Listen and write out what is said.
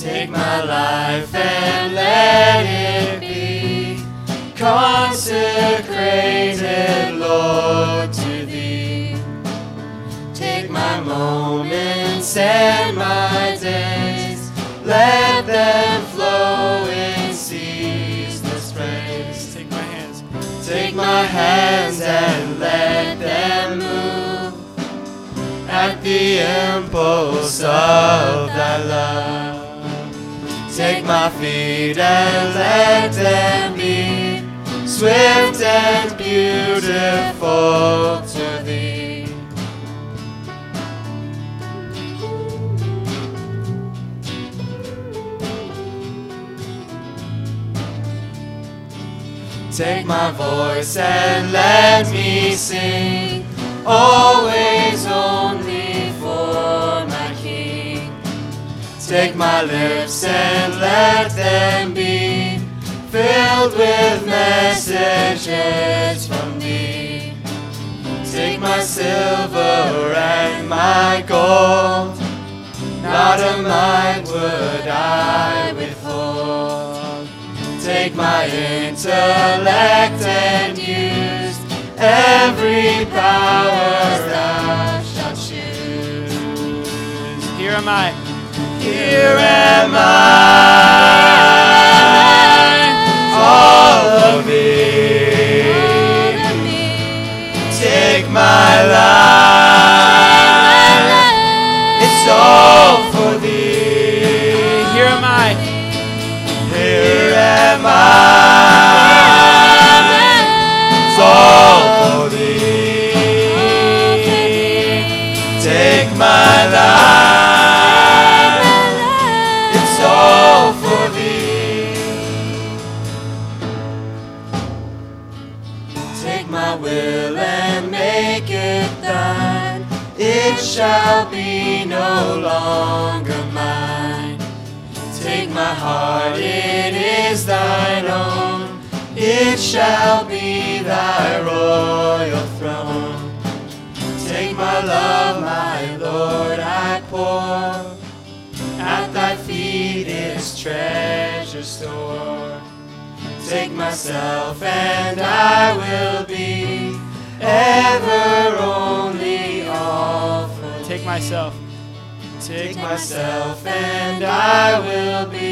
Take my life and let it be consecrated, Lord, to Thee. Take my moments and my days, let them flow in ceaseless praise. Take my hands. Take my hands and let them move at the impulse of Thy love. Take my feet and let them be swift and beautiful to Thee. Take my voice and let me sing, always only for my King. Take my lips and let them be filled with messages from Thee. Take my silver and my gold, not a mite would I withhold. Take my intellect and use every power Thou shalt choose. Here am I. Here am I, all of me. Take my life, it's all for Thee. Here am I. Here am I, it's all for Thee. Take my life, it's all for Thee. Take my will and make it Thine, it shall be no longer mine. Take my heart, it is Thine own, it shall be Thy royal throne. Take my love, my Lord, I pour at Thy feet, its treasure store. Take myself and I will be ever only all for Thee. Take myself. Take myself and I will be